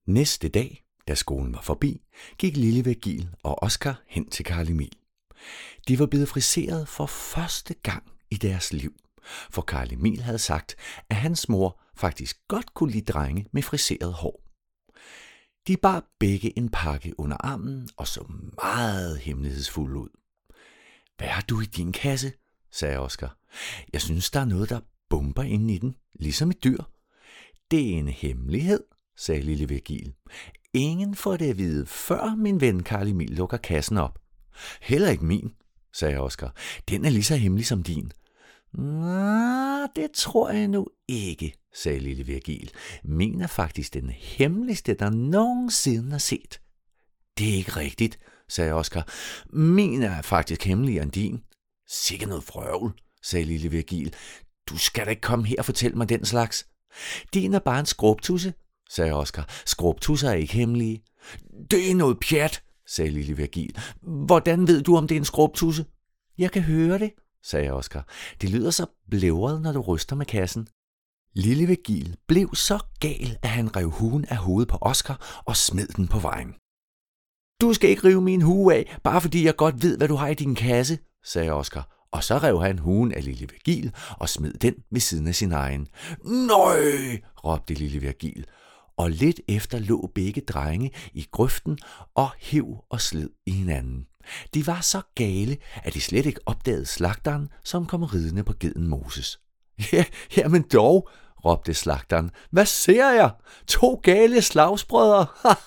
Næste dag, da skolen var forbi, gik Lille Virgil og Oscar hen til Carl Emil. De var blevet friseret for første gang i deres liv, for Carl Emil havde sagt, at hans mor faktisk godt kunne lide drenge med friseret hår. De bar begge en pakke under armen og så meget hemmelighedsfulde ud. "Hvad har du i din kasse?" sagde Oscar. "Jeg synes, der er noget, der bomber inde i den, ligesom et dyr." "Det er en hemmelighed," sagde Lille Virgil. "Ingen får det at vide, før min ven Carl Emil lukker kassen op." "Heller ikke min," sagde Oscar. "Den er lige så hemmelig som din." "Nå, det tror jeg nu ikke," sagde Lille Virgil. "Min er faktisk den hemmeligste, der nogensinde er set." "Det er ikke rigtigt," sagde Oscar. "Min er faktisk hemmeligere end din." "Sikke noget vrøvl," sagde Lille Virgil. "Du skal da ikke komme her og fortælle mig den slags." "Din er bare en skrubtusse," sagde Oscar. "Skrubtusser er ikke hemmelige." "Det er noget pjat," sagde Lille Virgil. "Hvordan ved du, om det er en skrubtusse?" "Jeg kan høre det," sagde Oscar. "Det lyder så blævret, når du ryster med kassen." Lille Virgil blev så gal, at han rev huen af hovedet på Oscar og smed den på vejen. "Du skal ikke rive min hue af, bare fordi jeg godt ved, hvad du har i din kasse," sagde Oscar. Og så rev han huen af Lille Virgil og smed den ved siden af sin egen. "Nøj!" råbte Lille Virgil, og lidt efter lå begge drenge i grøften og hev og sled i hinanden. De var så gale, at de slet ikke opdagede slagteren, som kom ridende på geden Moses. Jamen dog!" råbte slagteren. "Hvad ser jeg? 2 gale slagsbrødre!"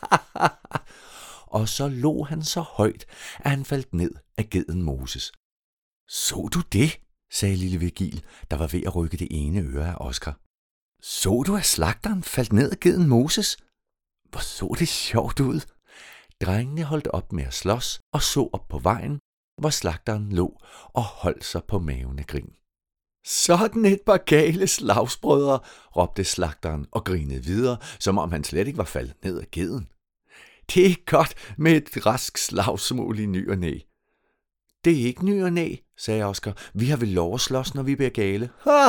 Og så lå han så højt, at han faldt ned af geden Moses. "Så du det?" sagde Lille Virgil, der var ved at rykke det ene øre af Oscar. "Så du, at slagteren faldt ned af geden Moses? Hvor så det sjovt ud." Drengene holdt op med at slås og så op på vejen, hvor slagteren lå og holdt sig på maven af grin. "Sådan et par gale slagsbrødre," råbte slagteren og grinede videre, som om han slet ikke var faldet ned af geden. "Det er godt med et rask slagsmål i ny og næ." "Det er ikke ny og næ," sagde Oscar. "Vi har vel lov at slås, når vi bliver gale."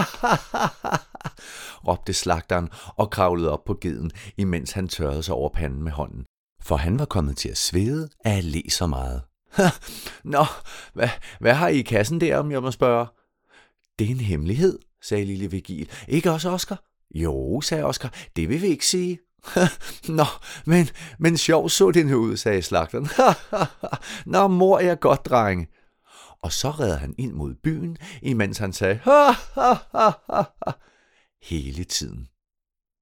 råbte slagteren og kravlede op på geden, imens han tørrede sig over panden med hånden, for han var kommet til at svede af at le så meget. "Nå, hvad har I i kassen der, om jeg må spørge?" "Det er en hemmelighed," sagde Lille Virgil. "Ikke også, Oscar?" "Jo," sagde Oscar. "Det vil vi ikke sige." "Nå, men sjov så det nu ud," sagde slagteren. "Nå, mor er godt, drenge." Og så redde han ind mod byen, imens han sagde hele tiden.